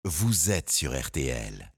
vous êtes sur RTL.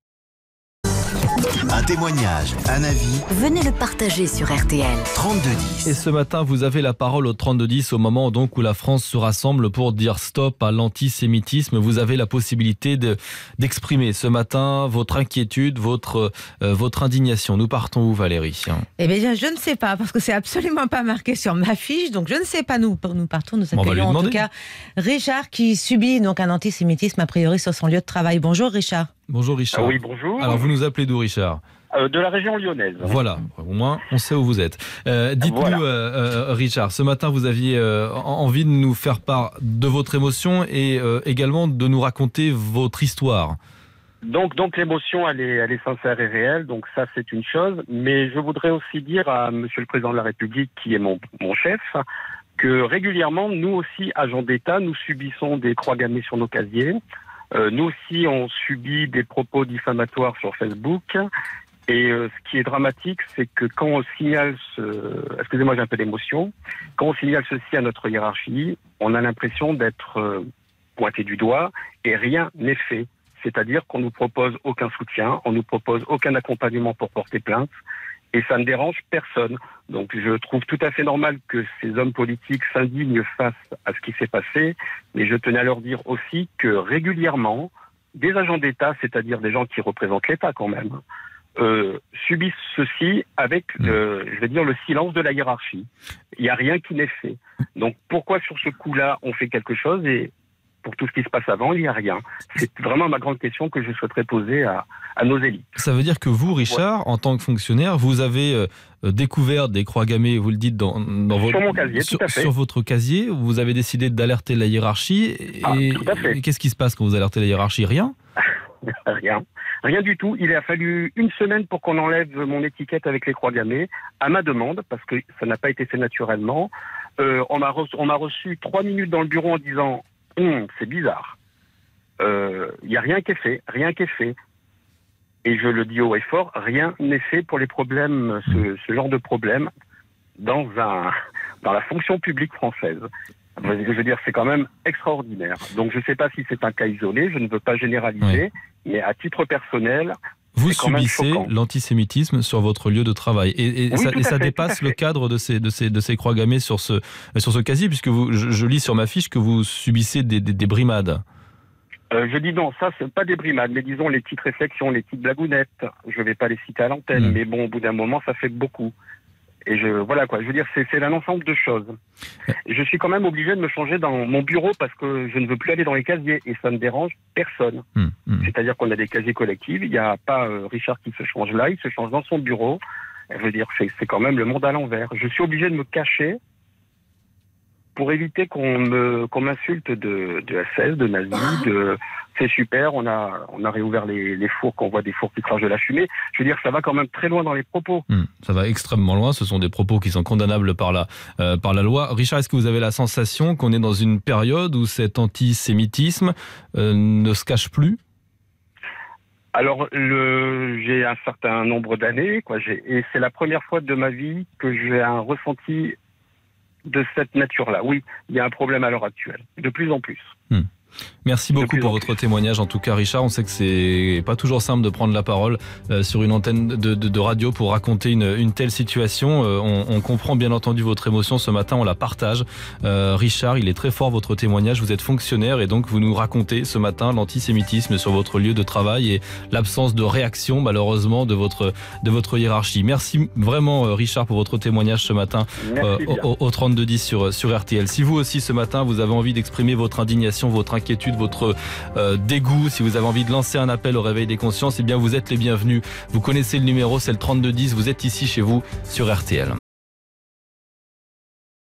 Un témoignage, un avis, venez le partager sur RTL. 3210. Et ce matin, vous avez la parole au 3210 au moment donc où la France se rassemble pour dire stop à l'antisémitisme. Vous avez la possibilité d'exprimer ce matin votre inquiétude, votre indignation. Nous partons où, Valérie ? Eh bien, je ne sais pas, parce que c'est absolument pas marqué sur ma fiche, donc je ne sais pas. Nous partons, nous On va lui accueillons en tout demander. cas Richard qui subit donc un antisémitisme a priori sur son lieu de travail. Bonjour Richard. Bonjour Richard. Oui, bonjour. Alors vous nous appelez d'où, Richard ? De la région lyonnaise. Voilà, au moins on sait où vous êtes. Dites-nous, Richard, ce matin vous aviez envie de nous faire part de votre émotion et également de nous raconter votre histoire. Donc l'émotion, elle est sincère et réelle, donc ça c'est une chose. Mais je voudrais aussi dire à Monsieur le Président de la République, qui est mon chef, que régulièrement, nous aussi, agents d'État, nous subissons des croix gammées sur nos casiers. Nous aussi, on subit des propos diffamatoires sur Facebook. Et ce qui est dramatique, c'est que quand on signale excusez-moi, j'ai un peu d'émotion. Quand on signale ceci à notre hiérarchie, on a l'impression d'être pointé du doigt et rien n'est fait. C'est-à-dire qu'on nous propose aucun soutien, on nous propose aucun accompagnement pour porter plainte. Et ça ne dérange personne. Donc je trouve tout à fait normal que ces hommes politiques s'indignent face à ce qui s'est passé. Mais je tenais à leur dire aussi que régulièrement, des agents d'État, c'est-à-dire des gens qui représentent l'État quand même, subissent ceci avec, je vais dire, le silence de la hiérarchie. Il n'y a rien qui n'est fait. Donc pourquoi sur ce coup-là, on fait quelque chose et pour tout ce qui se passe avant, il n'y a rien. C'est vraiment ma grande question que je souhaiterais poser à nos élites. Ça veut dire que vous, Richard, en tant que fonctionnaire, vous avez découvert des croix gammées, vous le dites, dans votre, sur mon casier, tout à fait. Sur votre casier, vous avez décidé d'alerter la hiérarchie. Et, tout à fait. Et qu'est-ce qui se passe quand vous alertez la hiérarchie ? Rien ? Rien du tout. Il a fallu une semaine pour qu'on enlève mon étiquette avec les croix gammées, à ma demande, parce que ça n'a pas été fait naturellement. On m'a reçu 3 minutes dans le bureau en disant c'est bizarre. Il n'y a rien qui est fait. Et je le dis haut et fort, rien n'est fait pour les problèmes, ce genre de problème dans la fonction publique française. Je veux dire, c'est quand même extraordinaire. Donc je ne sais pas si c'est un cas isolé, je ne veux pas généraliser, mais à titre personnel, vous c'est quand même subissez choquant. L'antisémitisme sur votre lieu de travail. Et Oui, ça dépasse le cadre de ces croix gammées sur ce casier, puisque je lis sur ma fiche que vous subissez des brimades. Je dis non, ça c'est pas des brimades, mais disons les petites réflexions, les petites blagounettes. Je vais pas les citer à l'antenne, mais bon, au bout d'un moment, ça fait beaucoup. Et voilà quoi, je veux dire, c'est un ensemble de choses. Je suis quand même obligé de me changer dans mon bureau parce que je ne veux plus aller dans les casiers et ça ne dérange personne. C'est-à-dire qu'on a des casiers collectifs, il n'y a pas Richard qui se change là, il se change dans son bureau. Je veux dire, c'est quand même le monde à l'envers. Je suis obligé de me cacher pour éviter qu'on m'insulte de SS, de nazi, c'est super, on a réouvert les fours, qu'on voit des fours qui crachent de la fumée. Je veux dire, ça va quand même très loin dans les propos. Ça va extrêmement loin, ce sont des propos qui sont condamnables par la loi. Richard, est-ce que vous avez la sensation qu'on est dans une période où cet antisémitisme ne se cache plus ? Alors, j'ai un certain nombre d'années, et c'est la première fois de ma vie que j'ai un ressenti de cette nature-là. Oui, il y a un problème à l'heure actuelle, de plus en plus. Merci beaucoup pour votre témoignage. En tout cas, Richard, on sait que c'est pas toujours simple de prendre la parole sur une antenne de radio pour raconter une telle situation. On comprend bien entendu votre émotion ce matin, on la partage. Richard, il est très fort votre témoignage. Vous êtes fonctionnaire et donc vous nous racontez ce matin l'antisémitisme sur votre lieu de travail et l'absence de réaction malheureusement de votre hiérarchie. Merci vraiment Richard pour votre témoignage ce matin au 3210 sur RTL. Si vous aussi ce matin vous avez envie d'exprimer votre indignation, votre inquiétude, votre dégoût, si vous avez envie de lancer un appel au réveil des consciences, eh bien vous êtes les bienvenus. Vous connaissez le numéro, c'est le 3210, vous êtes ici chez vous sur RTL.